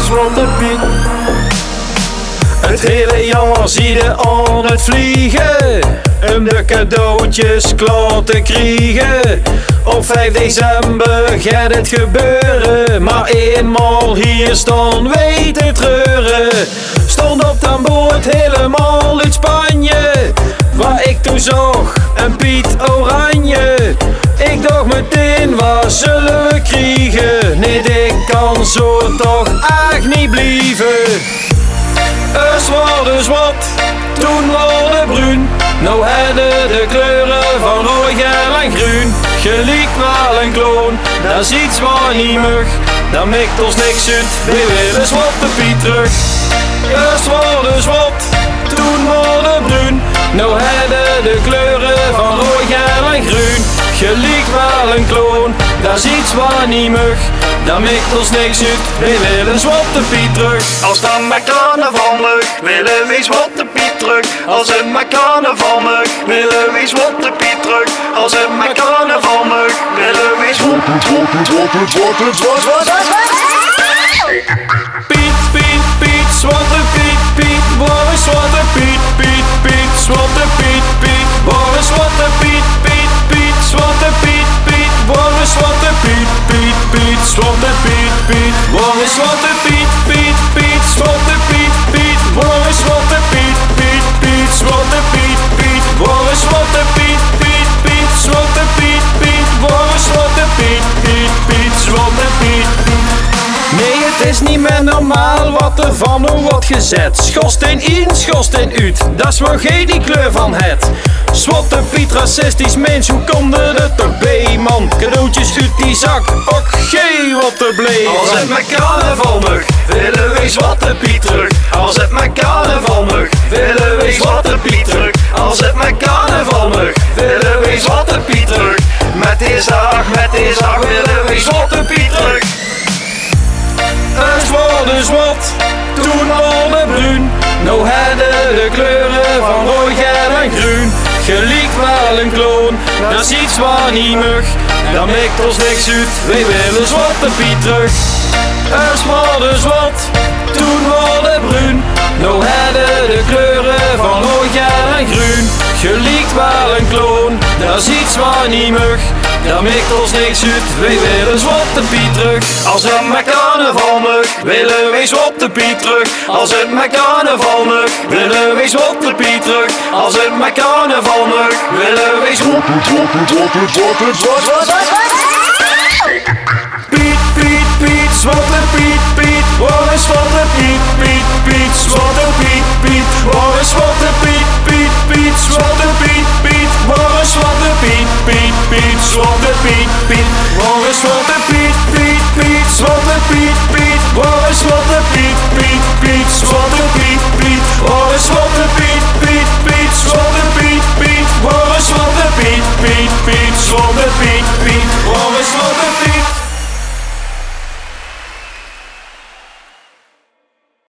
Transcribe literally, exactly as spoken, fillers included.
Zwarte Piet. Het hele jaar zie je aan het vliegen, om de cadeautjes klaar te krijgen. Op vijf december gaat het gebeuren, maar eenmaal hier staan wij te treuren. Stond op de boot helemaal uit Spanje, waar ik toen zag een Piet Oranje. Ik dacht meteen, wat zullen we krijgen? Nee, dit kan zo toch echt niet blijven. Eerst was wat, toen was het bruin. Nou hadden de kleuren van rood, geel en groen. Gelijk wel een kloon, dat is iets wat niet mag. Dat maakt ons niks uit, we willen Zwarte Piet terug. Eerst was wat, toen was het bruin. Nou hadden de kleuren van rood, geel en groen. Gelijk wel een kloon, dat is iets wat niet mag. Dat maakt ons niks uit, we willen Zwarte Piet terug. Als dan met carnaval mag, willen we Zwarte Piet terug. Als het met carnaval mag, willen we Zwarte Piet terug. Als het met carnaval mag, willen we Zwarte Piet, Piet, Piet, Zwarte Piet, Piet, waar is Zwarte Piet, Piet, Piet, Zwarte Piet, Piet, waar is Zwarte Piet, Piet, Piet, Zwarte Piet, Piet, waar is Zwarte Piet, Piet, Piet, Zwarte Piet, Piet, waar is Zwarte Piet, Piet, Piet, Zwarte Piet, Piet, waar is Zwarte Piet, Piet, Piet, Zwarte Piet, Piet, waar is Zwarte Piet, Piet, Piet, Zwarte Piet, Piet, waar is Zwarte Piet, Piet, Piet, Zwarte Piet. Nee, het is niet meer normaal wat er van ons wordt gezet. Schoorsteen in, schoorsteen uit, dat is waar geen die kleur van het. Zwarte Piet, racistisch mens, hoe komt er toch bij, man? Cadeautjes uit die zak, och gee, wat er bleef. Als het met carnaval mag, willen we Zwarte Piet terug. Als het met carnaval mag, willen we Zwarte Piet terug. Als het met carnaval mag, willen we Zwarte Piet terug. Met deze dag, met deze dag willen we Zwarte Piet terug. Eens worden zwart, toen was het bruin. Nou hadden de kleuren van rood, geel en groen. Gelijk wel een kloon, dat is iets wat niet mag. Dat maakt ons niks uit, wij willen Zwarte Piet terug. Eerst was zwart, toen was het bruin. Nou hadden de kleuren van rood, geel en groen. Gelijk wel een kloon, dat is iets wat niet mag. Dat maakt ons niks uit, wij willen Zwarte Piet terug. Als het met carnaval mag, willen we Zwarte Piet terug. Als het met carnaval mag, willen we Zwarte Piet terug. Als het met carnaval mag, willen we Zwarte Piet, Piet, Piet, Zwarte Piet, Piet, waar is Zwarte Piet, Piet, Piet, Zwarte Piet, Piet, waar is Zwarte Piet, Piet, Piet, Zwarte Piet, Piet, waar is Zwarte Piet, Piet, Piet, Zwarte Piet, Piet.